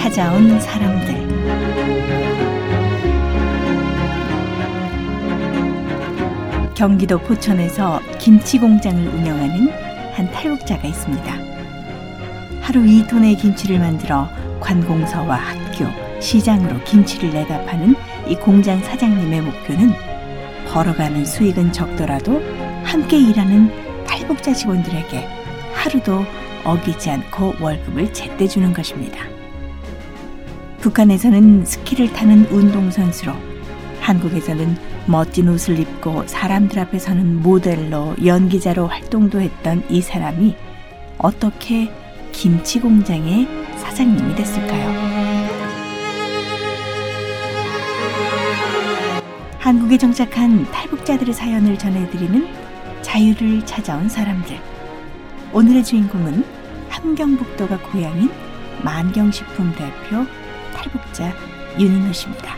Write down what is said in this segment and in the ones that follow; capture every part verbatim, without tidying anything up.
찾아온 사람들. 경기도 포천에서 김치 공장을 운영하는 한 탈북자가 있습니다. 하루 이 톤의 김치를 만들어 관공서와 학교, 시장으로 김치를 내다 파는 이 공장 사장님의 목표는 벌어가는 수익은 적더라도 함께 일하는 탈북자 직원들에게 하루도 어기지 않고 월급을 제때 주는 것입니다. 북한에서는 스키를 타는 운동선수로, 한국에서는 멋진 옷을 입고 사람들 앞에 서는 모델로, 연기자로 활동도 했던 이 사람이 어떻게 김치 공장의 사장님이 됐을까요? 한국에 정착한 탈북자들의 사연을 전해드리는 자유를 찾아온 사람들. 오늘의 주인공은 함경북도가 고향인 만경식품 대표 탈북자 윤인호 씨입니다.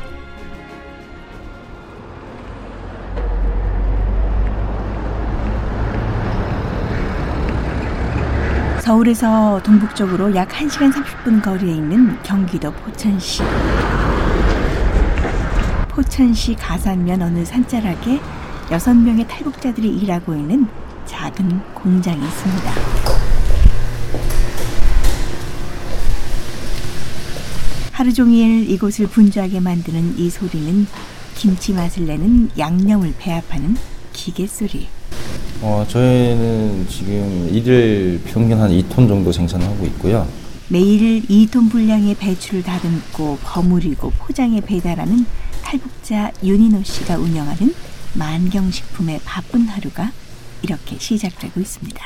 서울에서 동북쪽으로 약 한 시간 삼십 분 거리에 있는 경기도 포천시. 포천시 가산면 어느 산자락에 여섯 명의 탈북자들이 일하고 있는 작은 공장이 있습니다. 하루 종일 이곳을 분주하게 만드는 이 소리는 김치 맛을 내는 양념을 배합하는 기계 소리. 어, 저희는 지금 일일 평균 한 이 톤 정도 생산하고 있고요. 매일 이 톤 분량의 배추를 다듬고 버무리고 포장해 배달하는 탈북자 윤인호 씨가 운영하는 만경식품의 바쁜 하루가 이렇게 시작되고 있습니다.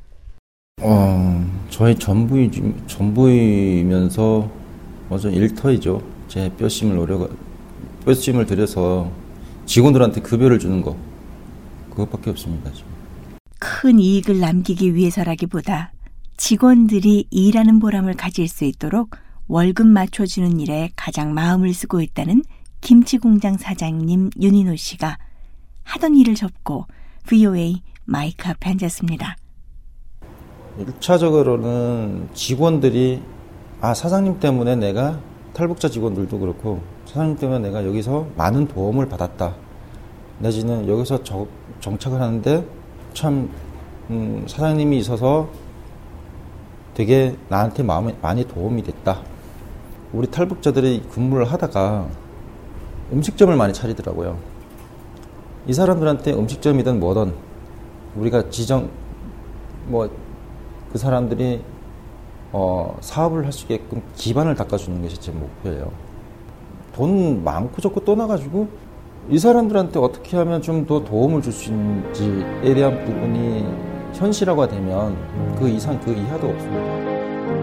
어, 저희 전부이, 전부이면서 완전 일터이죠. 제 뼈심을 노려, 뼈심을 들여서 직원들한테 급여를 주는 거, 그것밖에 없습니다, 지금. 큰 이익을 남기기 위해서라기보다 직원들이 일하는 보람을 가질 수 있도록 월급 맞춰주는 일에 가장 마음을 쓰고 있다는 김치공장 사장님 윤인호 씨가 하던 일을 접고 브이오에이 마이크 앞에 앉았습니다. 일 차적으로는 직원들이 아 사장님 때문에 내가 탈북자 직원들도 그렇고 사장님 때문에 내가 여기서 많은 도움을 받았다. 내지는 여기서 저, 정착을 하는데 참 음, 사장님이 있어서 되게 나한테 마음에 많이 도움이 됐다. 우리 탈북자들이 근무를 하다가 음식점을 많이 차리더라고요. 이 사람들한테 음식점이든 뭐든 우리가 지정 뭐 그 사람들이 어, 사업을 할 수 있게끔 기반을 닦아주는 것이 제 목표예요. 돈 많고 적고 떠나가지고 이 사람들한테 어떻게 하면 좀 더 도움을 줄 수 있는지에 대한 부분이 현실화가 되면 그 이상 그 이하도 없습니다.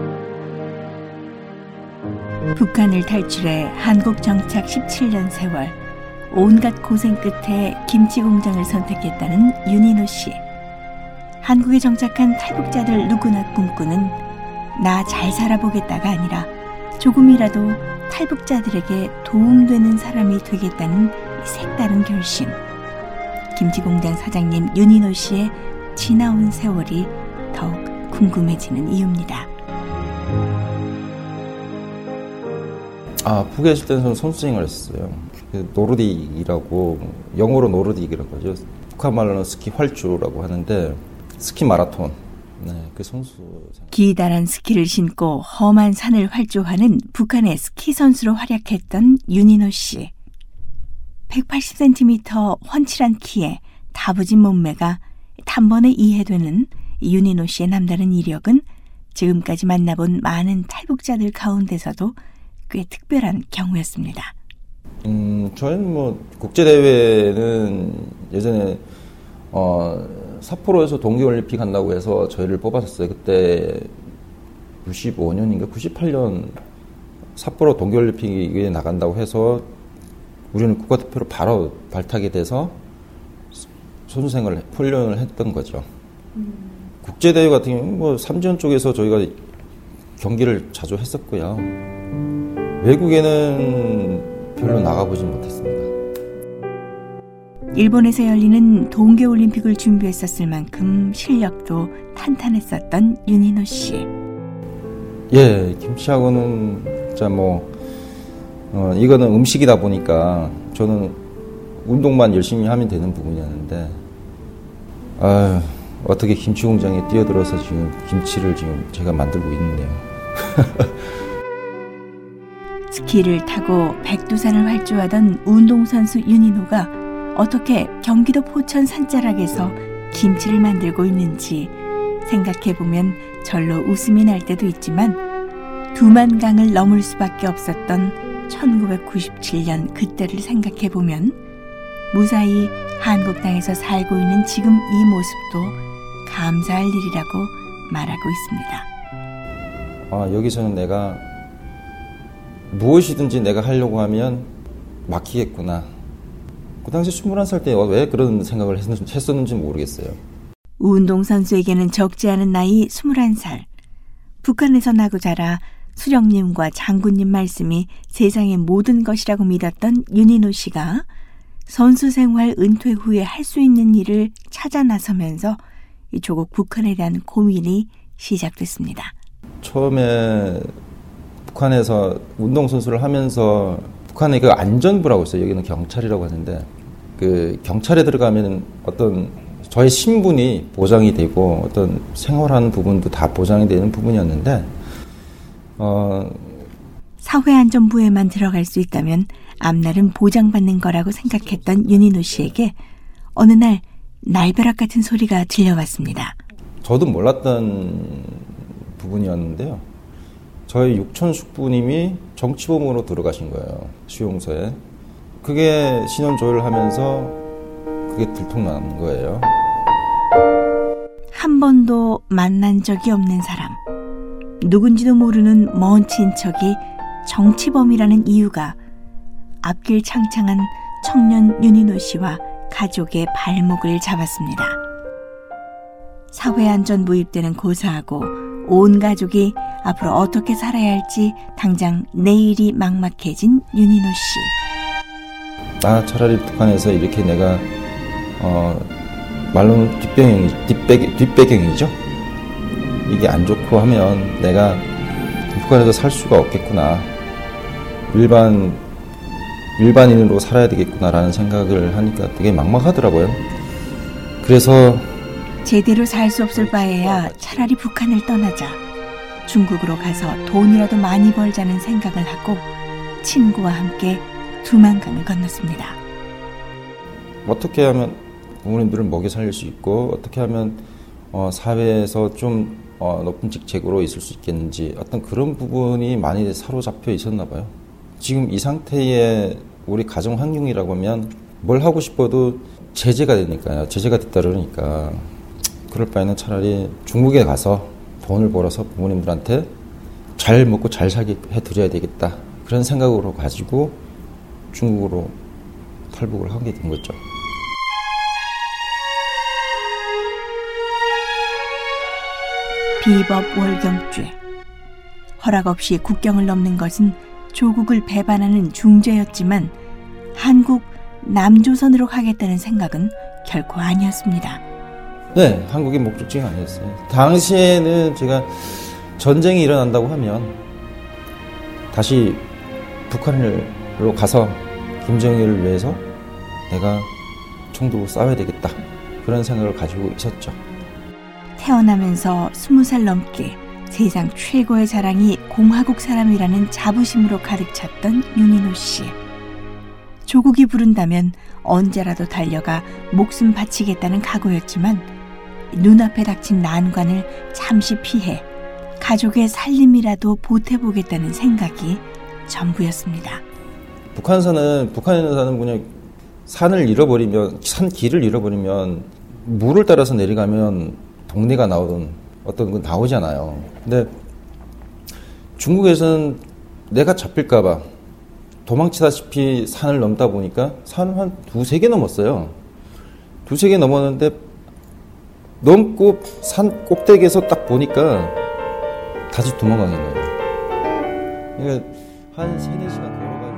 북한을 탈출해 한국 정착 십칠 년 세월, 온갖 고생 끝에 김치 공장을 선택했다는 윤인호 씨. 한국에 정착한 탈북자들 누구나 꿈꾸는 나 잘 살아보겠다가 아니라 조금이라도 탈북자들에게 도움되는 사람이 되겠다는 이 색다른 결심. 김치공장 사장님 윤인호 씨의 지나온 세월이 더욱 궁금해지는 이유입니다. 아, 북에 있을 때는 저는 선수생활을 했어요. 노르딕이라고, 영어로 노르딕이라고 하죠. 북한 말로는 스키 활주라고 하는데 스키 마라톤. 네, 그 선수. 기다란 스키를 신고 험한 산을 활주하는 북한의 스키 선수로 활약했던 윤인호 씨. 백팔십 센티미터 훤칠한 키에 다부진 몸매가 단번에 이해되는 윤인호 씨의 남다른 이력은 지금까지 만나본 많은 탈북자들 가운데서도 꽤 특별한 경우였습니다. 음, 저희는 뭐 국제대회는 예전에 어, 삿포로에서 동계올림픽 한다고 해서 저희를 뽑았었어요. 그때 구십오 년인가 구십팔 년 삿포로 동계올림픽에 나간다고 해서 우리는 국가대표로 바로 발탁이 돼서 선수생활을 훈련을 했던 거죠. 음. 국제대회 같은 경우는 뭐 삼지연 쪽에서 저희가 경기를 자주 했었고요. 외국에는 별로 나가보진 못했습니다. 일본에서 열리는 동계올림픽을 준비했었을 만큼 실력도 탄탄했었던 윤인호 씨. 예, 김치하고는 자, 뭐 어, 이거는 음식이다 보니까 저는 운동만 열심히 하면 되는 부분이었는데 아유, 어떻게 김치 공장에 뛰어들어서 지금 김치를 지금 제가 만들고 있는데요. 스키를 타고 백두산을 활주하던 운동선수 윤인호가 어떻게 경기도 포천 산자락에서 김치를 만들고 있는지 생각해보면 절로 웃음이 날 때도 있지만 두만강을 넘을 수밖에 없었던 천구백구십칠 년 그때를 생각해보면 무사히 한국 땅에서 살고 있는 지금 이 모습도 감사할 일이라고 말하고 있습니다. 아, 여기서는 내가 무엇이든지 내가 하려고 하면 막히겠구나. 그 당시 스물한 살 때 왜 그런 생각을 했었는지 모르겠어요. 운동선수에게는 적지 않은 나이 스물한 살. 북한에서 나고 자라 수령님과 장군님 말씀이 세상의 모든 것이라고 믿었던 윤인호 씨가 선수 생활 은퇴 후에 할 수 있는 일을 찾아 나서면서 이 조국 북한에 대한 고민이 시작됐습니다. 처음에 북한에서 운동선수를 하면서 북한에 그 안전부라고 있어요. 여기는 경찰이라고 하는데 그 경찰에 들어가면 어떤 저의 신분이 보장이 되고 어떤 생활하는 부분도 다 보장이 되는 부분이었는데 어... 사회안전부에만 들어갈 수 있다면 앞날은 보장받는 거라고 생각했던 윤인호 씨에게 어느 날 날벼락 같은 소리가 들려왔습니다. 저도 몰랐던 부분이었는데요. 저희 육촌 숙부님이 정치범으로 들어가신 거예요. 수용소에. 그게 신원 조회하면서 그게 들통난 거예요. 한 번도 만난 적이 없는 사람. 누군지도 모르는 먼 친척이 정치범이라는 이유가 앞길 창창한 청년 윤인호 씨와 가족의 발목을 잡았습니다. 사회안전부 입대는 고사하고 온 가족이 앞으로 어떻게 살아야 할지 당장 내일이 막막해진 윤인호 씨. 아, 차라리 북한에서 이렇게 내가 어, 말로는 뒷배경이, 뒷배, 뒷배경이죠. 이게 안 좋고 하면 내가 북한에서 살 수가 없겠구나. 일반 일반인으로 살아야 되겠구나라는 생각을 하니까 되게 막막하더라고요. 그래서 제대로 살 수 없을 바에야 차라리 북한을 떠나자. 중국으로 가서 돈이라도 많이 벌자는 생각을 하고 친구와 함께 두만강을 건넜습니다. 어떻게 하면 부모님들을 먹여 살릴 수 있고 어떻게 하면 어, 사회에서 좀 어, 높은 직책으로 있을 수 있겠는지 어떤 그런 부분이 많이 사로잡혀 있었나 봐요. 지금 이 상태의 우리 가정 환경이라고 하면 뭘 하고 싶어도 제재가 되니까요. 제재가 됐다 그러니까 그럴 바에는 차라리 중국에 가서 돈을 벌어서 부모님들한테 잘 먹고 잘 살게 해드려야 되겠다. 그런 생각으로 가지고 중국으로 탈북을 하게 된 거죠. 비법 월경죄. 허락 없이 국경을 넘는 것은 조국을 배반하는 중죄였지만 한국 남조선으로 가겠다는 생각은 결코 아니었습니다. 네, 한국의 목적지가 아니었어요. 당시에는 제가 전쟁이 일어난다고 하면 다시 북한으로 가서 김정일을 위해서 내가 총 들고 싸워야 되겠다. 그런 생각을 가지고 있었죠. 태어나면서 스무 살 넘게 세상 최고의 자랑이 공화국 사람이라는 자부심으로 가득 찼던 윤인호 씨. 조국이 부른다면 언제라도 달려가 목숨 바치겠다는 각오였지만 눈앞에 닥친 난관을 잠시 피해 가족의 살림이라도 보태보겠다는 생각이 전부였습니다. 북한산은 북한에 사는 그냥 산을 잃어버리면 산 길을 잃어버리면 물을 따라서 내려가면 동네가 나오든 어떤 건 나오잖아요. 근데 중국에서는 내가 잡힐까봐 도망치다시피 산을 넘다 보니까 산 한 두세 개 넘었어요. 두세 개 넘었는데 넘고 산 꼭대기에서 딱 보니까 다시 도망가는 거예요. 그러니까 한 세네 시간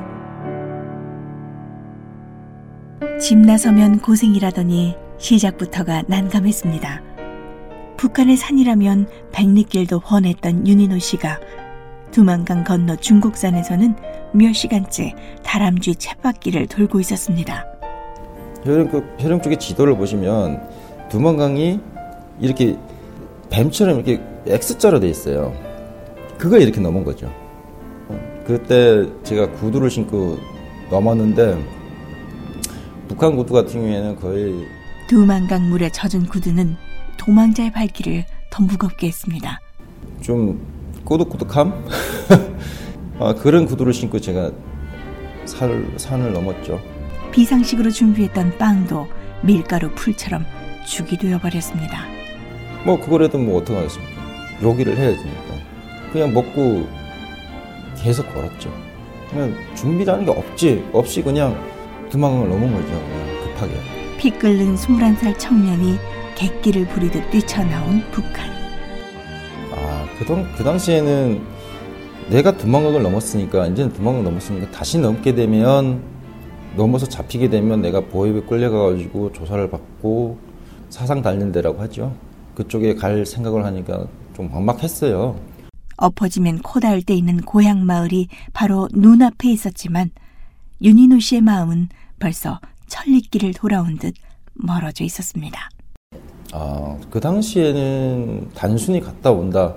걸어가지고. 집 나서면 고생이라더니 시작부터가 난감했습니다. 북한의 산이라면 백리길도 훤했던 윤인호 씨가 두만강 건너 중국산에서는 몇 시간째 다람쥐 쳇바퀴를 돌고 있었습니다. 혈영, 혈영 쪽의 지도를 보시면 두만강이 이렇게 뱀처럼 이렇게 X자로 돼 있어요. 그거 이렇게 넘은 거죠. 그때 제가 구두를 신고 넘었는데 북한 구두 같은 경우에는 거의 두만강 물에 젖은 구두는 도망자의 발길을 더 무겁게 했습니다. 좀 꼬득꼬득함? 아, 그런 구두를 신고 제가 산, 산을 넘었죠. 비상식으로 준비했던 빵도 밀가루 풀처럼 죽이 되어버렸습니다. 뭐 그거라도 뭐 어떡하겠습니까? 요기를 해야 되니까 그냥 먹고 계속 걸었죠. 그냥 준비라는 게 없지 없이 그냥 두만강을 넘은 거죠. 그냥 급하게. 피 끓는 스물한 살 청년이 객기를 부리듯 뛰쳐나온 북한. 아, 그, 당, 그 당시에는 내가 두만강을 넘었으니까 이제는 두만강 넘었으니까 다시 넘게 되면 넘어서 잡히게 되면 내가 보위부에 끌려가가지고 조사를 받고 사상 달린 데라고 하죠. 그쪽에 갈 생각을 하니까 좀 막막했어요. 엎어지면 코 닿을 데 있는 고향 마을이 바로 눈앞에 있었지만 윤인호 씨의 마음은 벌써 천리길을 돌아온 듯 멀어져 있었습니다. 아, 그 당시에는 단순히 갔다 온다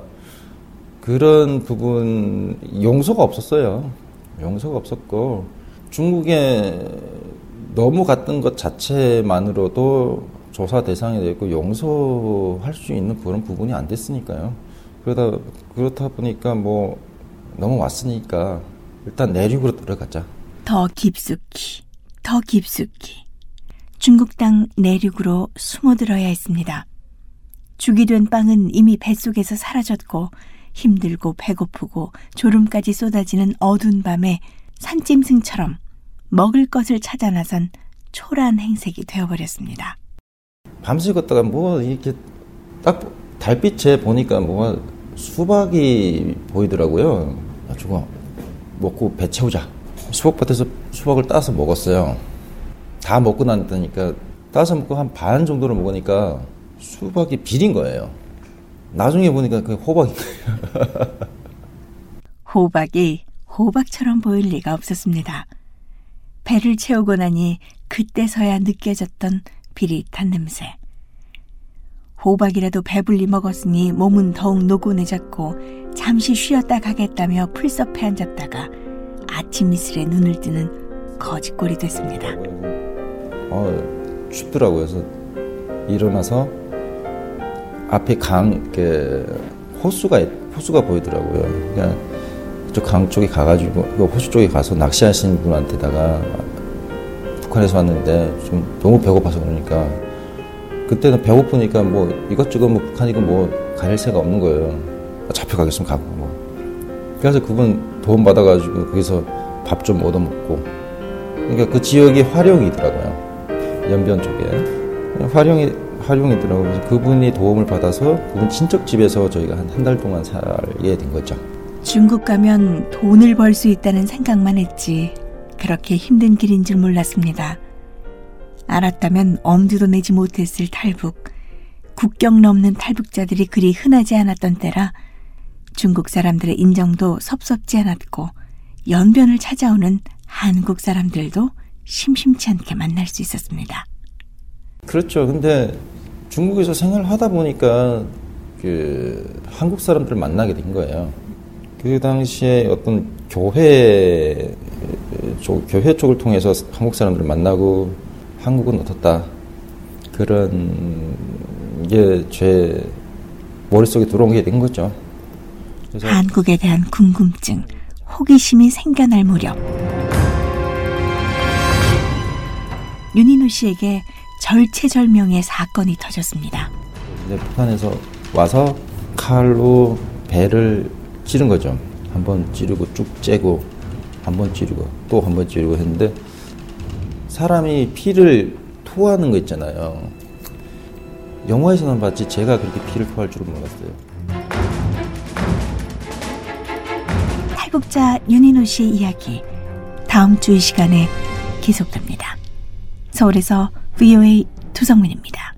그런 부분 용서가 없었어요. 용서가 없었고 중국에 넘어갔던 것 자체만으로도 조사 대상이 됐고 용서할 수 있는 그런 부분이 안 됐으니까요. 그러다 그렇다 보니까 뭐 넘어왔으니까 일단 내륙으로 들어가자. 더 깊숙이, 더 깊숙이 중국 땅 내륙으로 숨어들어야 했습니다. 죽이 된 빵은 이미 뱃속에서 사라졌고 힘들고 배고프고 졸음까지 쏟아지는 어두운 밤에 산짐승처럼 먹을 것을 찾아 나선 초라한 행색이 되어버렸습니다. 밤새 걷다가 뭐 이렇게 딱 달빛에 보니까 뭐가 수박이 보이더라고요. 아, 저거 먹고 배 채우자. 수박밭에서 수박을 따서 먹었어요. 다 먹고 난다니까 따서 먹고 한 반 정도를 먹으니까 수박이 비린 거예요. 나중에 보니까 그게 호박인 거예요. 호박이 호박처럼 보일 리가 없었습니다. 배를 채우고 나니 그때서야 느껴졌던 비릿한 냄새. 호박이라도 배불리 먹었으니 몸은 더욱 노곤해졌고 잠시 쉬었다 가겠다며 풀섭해 앉았다가 아침 이슬에 눈을 뜨는 거짓골이 됐습니다. 어, 춥더라고요. 그래서 일어나서 앞에 강, 이렇게 호수가, 호수가 보이더라고요. 그러니까 그쪽 강 쪽에 가가지고, 그 호수 쪽에 가서 낚시하시는 분한테다가 북한에서 왔는데 좀 너무 배고파서 그러니까 그때는 배고프니까 뭐 이것저것 뭐 북한이고 뭐 가릴 새가 없는 거예요. 잡혀가겠으면 가고 뭐. 그래서 그분 도움 받아가지고 거기서 밥 좀 얻어먹고. 그러니까 그 지역이 화룡이더라고요. 연변 쪽에. 화룡이, 화룡이더라고요. 그래서 그분이 도움을 받아서 그분 친척집에서 저희가 한 한 달 동안 살게 된 거죠. 중국 가면 돈을 벌 수 있다는 생각만 했지 그렇게 힘든 길인 줄 몰랐습니다. 알았다면 엄두도 내지 못했을 탈북. 국경 넘는 탈북자들이 그리 흔하지 않았던 때라 중국 사람들의 인정도 섭섭지 않았고 연변을 찾아오는 한국 사람들도 심심치 않게 만날 수 있었습니다. 그렇죠. 근데 중국에서 생활하다 보니까 그 한국 사람들을 만나게 된 거예요. 그 당시에 어떤 교회 쪽, 교회 쪽을 통해서 한국 사람들을 만나고 한국은 어떻다. 그런 게 제 머릿속에 들어온 게 된 거죠. 그래서 한국에 대한 궁금증, 호기심이 생겨날 무렵 윤인호 씨에게 절체절명의 사건이 터졌습니다. 이제 북한에서 와서 칼로 배를 찌른 거죠. 한 번 찌르고 쭉 째고 한 번 찌르고 또 한 번 찌르고 했는데 사람이 피를 토하는 거 있잖아요. 영화에서는 봤지 제가 그렇게 피를 토할 줄은 몰랐어요. 탈북자 윤인호 씨의 이야기 다음 주 이 시간에 계속됩니다. 서울에서 브이오에이 두성민입니다.